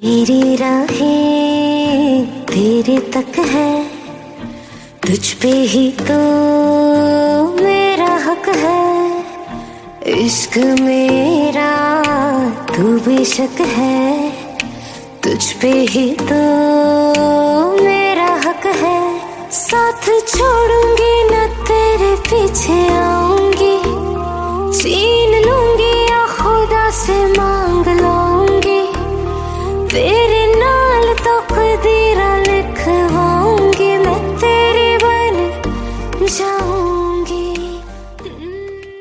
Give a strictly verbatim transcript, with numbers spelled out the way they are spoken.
मेरी राहें तेरे तक है, तुझ पे ही तो मेरा हक है। इश्क मेरा तू बेशक है, तुझ पे ही तो मेरा हक है। साथ छोड़ूंगी न तेरे पीछे आऊंगी, जीने